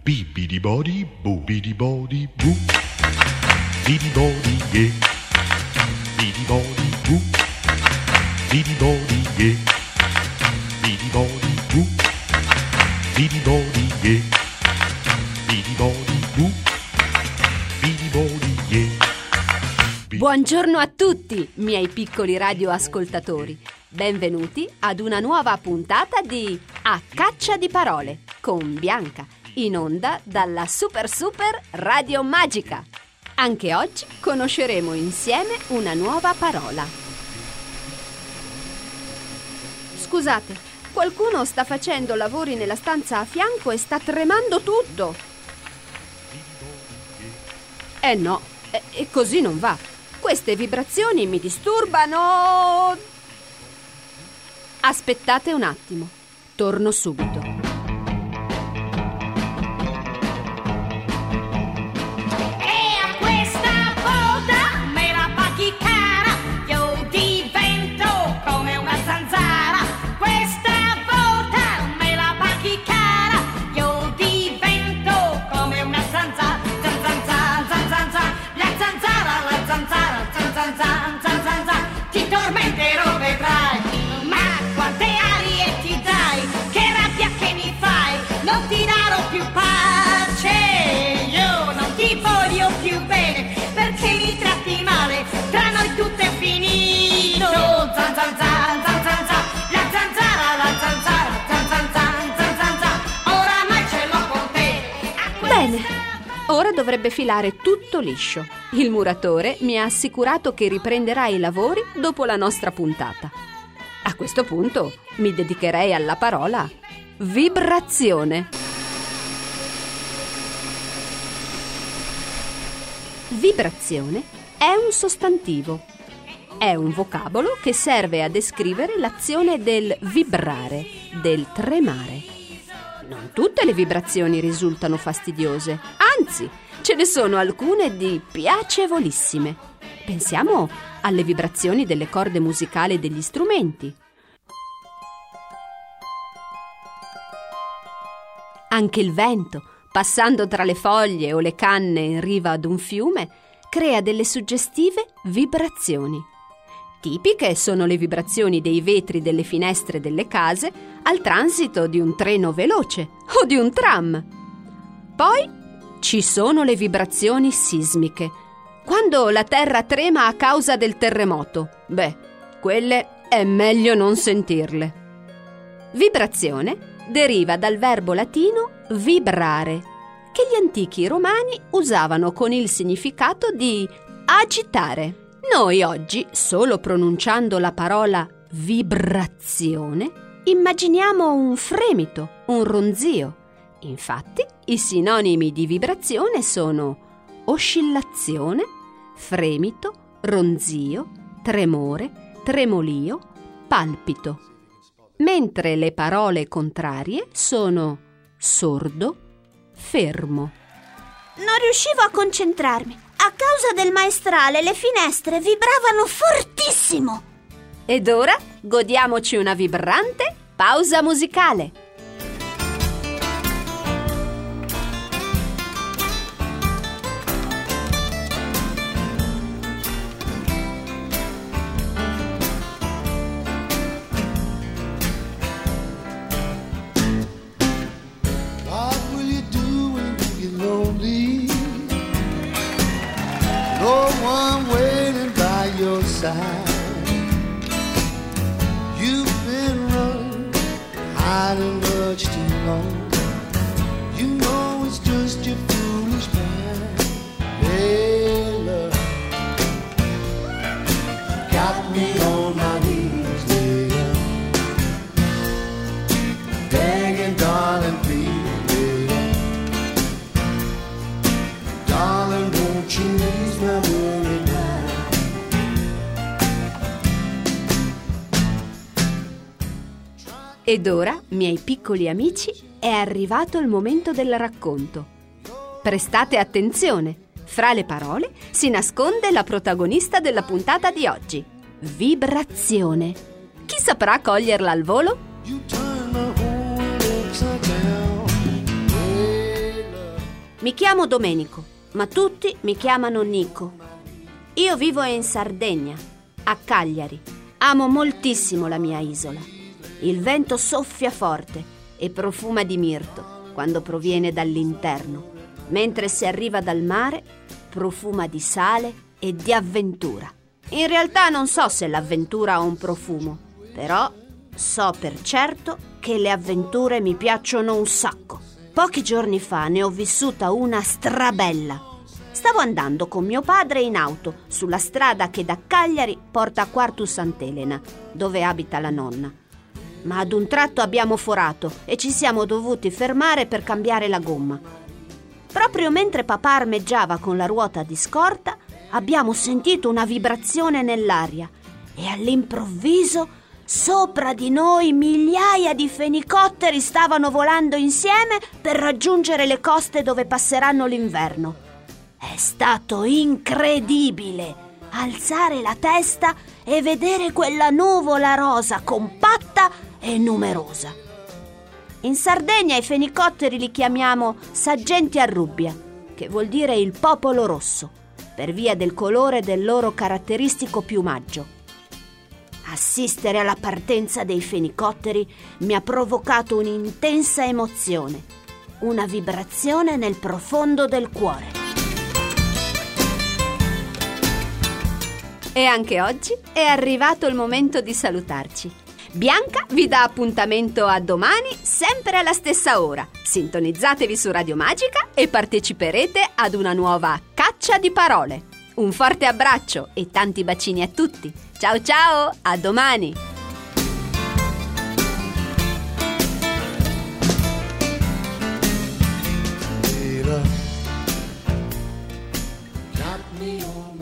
Bibidi body, boobidi body, boo. Bidi body, yeah. Bidi body, boo. Bidi body, yeah. Bidi body, boo. Bidi body, yeah. Bidi body, boo. Bidi body, yeah. Buongiorno a tutti, miei piccoli radioascoltatori. Benvenuti ad una nuova puntata di A Caccia di Parole con Bianca, in onda dalla Super Radio Magica. Anche oggi conosceremo insieme una nuova parola. Scusate, qualcuno sta facendo lavori nella stanza a fianco e sta tremando tutto. No, e così non va. Queste vibrazioni mi disturbano. Aspettate un attimo, torno subito. Ti tormenterò, vedrai, ma quante arie ti dai, che rabbia che mi fai, non ti darò più pace, io non ti voglio più bene, perché mi tratti male, tra noi tutto è finito, zan zan zan zan zan zan, la zanzara, zan zan zan zan zan zan, oramai ce l'ho con te. Bene. Ora dovrebbe filare tutto liscio. Il muratore mi ha assicurato che riprenderà i lavori dopo la nostra puntata. A questo punto mi dedicherei alla parola vibrazione. Vibrazione è un sostantivo. È un vocabolo che serve a descrivere l'azione del vibrare, del tremare. Non tutte le vibrazioni risultano fastidiose, anzi, ce ne sono alcune di piacevolissime. Pensiamo alle vibrazioni delle corde musicali degli strumenti. Anche il vento, passando tra le foglie o le canne in riva ad un fiume, crea delle suggestive vibrazioni. Tipiche sono le vibrazioni dei vetri delle finestre delle case al transito di un treno veloce o di un tram. Poi ci sono le vibrazioni sismiche, quando la terra trema a causa del terremoto. Quelle è meglio non sentirle. Vibrazione deriva dal verbo latino vibrare, che gli antichi romani usavano con il significato di agitare. Noi oggi, solo pronunciando la parola vibrazione, immaginiamo un fremito, un ronzio. Infatti, i sinonimi di vibrazione sono oscillazione, fremito, ronzio, tremore, tremolio, palpito. Mentre le parole contrarie sono sordo, fermo. Non riuscivo a concentrarmi. A causa del maestrale le finestre vibravano fortissimo. Ed ora godiamoci una vibrante pausa musicale. What will you do when you get lonely? No one waiting by your side. You've been running, hiding much too long. You know it's just your foolish mind. Hey, love, got me on my knees, dear, begging, darling, please, dear. Darling, won't you ease my worry now? Ed ora, miei piccoli amici, è arrivato il momento del racconto. Prestate attenzione, fra le parole si nasconde la protagonista della puntata di oggi, vibrazione. Chi saprà coglierla al volo? You turn my whole world upside down. Hey, love. Mi chiamo Domenico, ma tutti mi chiamano Nico. Io vivo in Sardegna, a Cagliari. Amo moltissimo la mia isola. Il vento soffia forte e profuma di mirto quando proviene dall'interno, mentre se arriva dal mare profuma di sale e di avventura. In realtà non so se l'avventura ha un profumo, però so per certo che le avventure mi piacciono un sacco. Pochi giorni fa ne ho vissuta una strabella. Stavo andando con mio padre in auto sulla strada che da Cagliari porta a Quartu Sant'Elena, dove abita la nonna. Ma ad un tratto abbiamo forato e ci siamo dovuti fermare per cambiare la gomma. Proprio mentre papà armeggiava con la ruota di scorta, abbiamo sentito una vibrazione nell'aria e all'improvviso sopra di noi migliaia di fenicotteri stavano volando insieme per raggiungere le coste dove passeranno l'inverno. È stato incredibile alzare la testa e vedere quella nuvola rosa compatta e numerosa. In Sardegna i fenicotteri li chiamiamo saggenti a rubbia, che vuol dire il popolo rosso, per via del colore del loro caratteristico piumaggio. Assistere alla partenza dei fenicotteri mi ha provocato un'intensa emozione, una vibrazione nel profondo del cuore. E anche oggi è arrivato il momento di salutarci. Bianca vi dà appuntamento a domani, sempre alla stessa ora. Sintonizzatevi su Radio Magica e parteciperete ad una nuova caccia di parole. Un forte abbraccio e tanti bacini a tutti. Ciao ciao, a domani! Got me on